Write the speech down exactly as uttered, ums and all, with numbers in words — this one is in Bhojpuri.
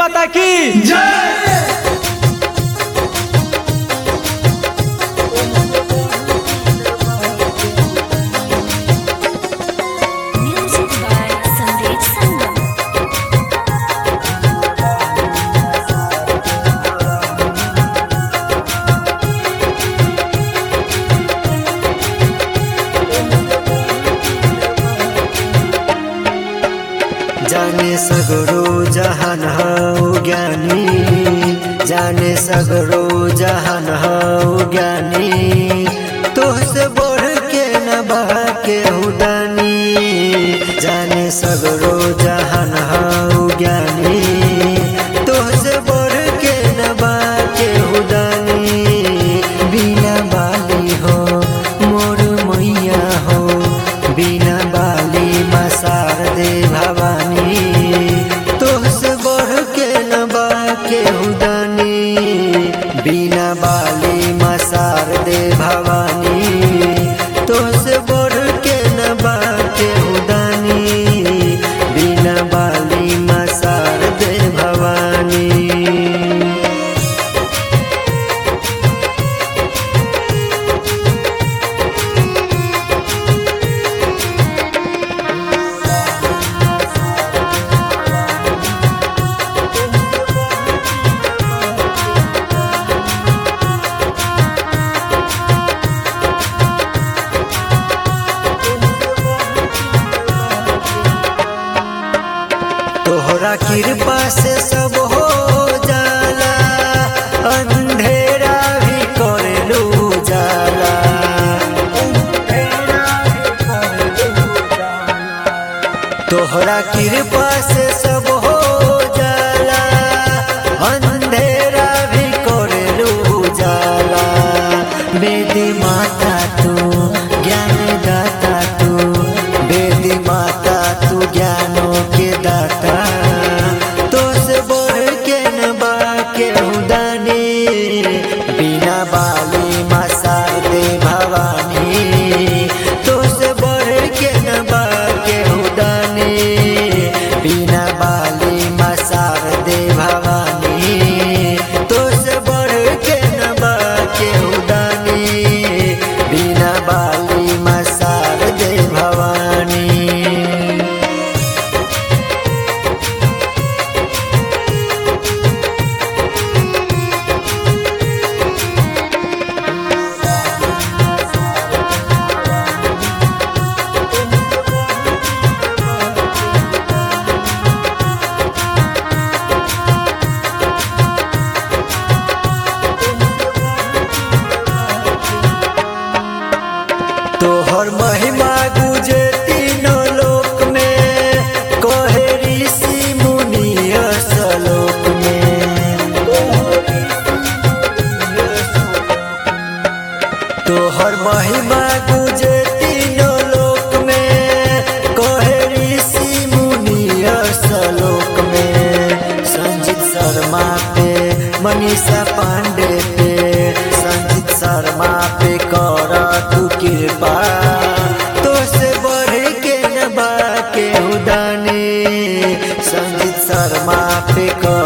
माता की Music by Sandeep Sangam. जाने सगरो जहान हौ ज्ञानी, जाने सगरो जहान हौ ज्ञानी, तोहसे बढ़ के न बाके हुदानी। जाने सगरो जहान हौ ज्ञानी, तोहसे बढ़ के न बाके हुदानी। बिना बाली हो मोर मैया हो, बिना बाली मसार दे भवानी, तोहसे बढ़ के न बाके हुदानी। बिना बाली मसार दे भवानी, तोहसे बढ़ के न बाके हुदानी। बिना बाली मसार दे भवानी। तोहरा कृपा से सब हो जाला, अंधेरा भी करेलू जाला। तोहरा कृपा से सब हो जाला, अंधेरा भी करेलू जाला। बेदी माता तू ज्ञान दाता तू, बेदी माता तू ज्ञानों के दाता। तोसे बढ़ के न बाके हुदानी, बिना बाली मसार दे भवानी। तोसे बढ़ के न बाके हुदानी, बिना बाली मसार दे भवानी। तोसे बढ़ के न बाके हुदानी, बिना बाली मसार दे भवानी। तोहर महिमा गुजे तीनों लोक में, कहे ऋषि मुनि असलोक में। तोहर महिमा गुजे तीनों लोक में, कहे ऋषि मुनि असलोक में। संजीत शर्मा पे मनीषा पांडे पे, संजीत शर्मा पे कर तू कृपा। तोसे बढ़ के न बाके हुदानी, संजीत शर्मा पे कर